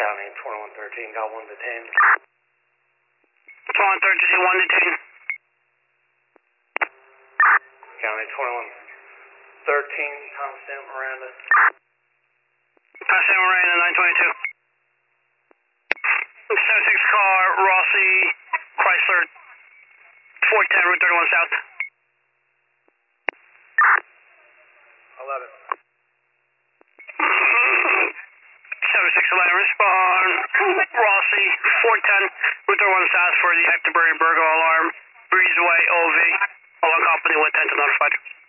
County 2113, got one detained. 2113, one detained. County 2113, timestamp Miranda. Timestamp Miranda, 922. 76 car, Rossi, Chrysler, 410, Route 31 South. 11. 7611, respond. Rossi, 410, Route 31 South for the Hectorberry Burgo alarm. Breezeway, OV. All company with 10 to notified.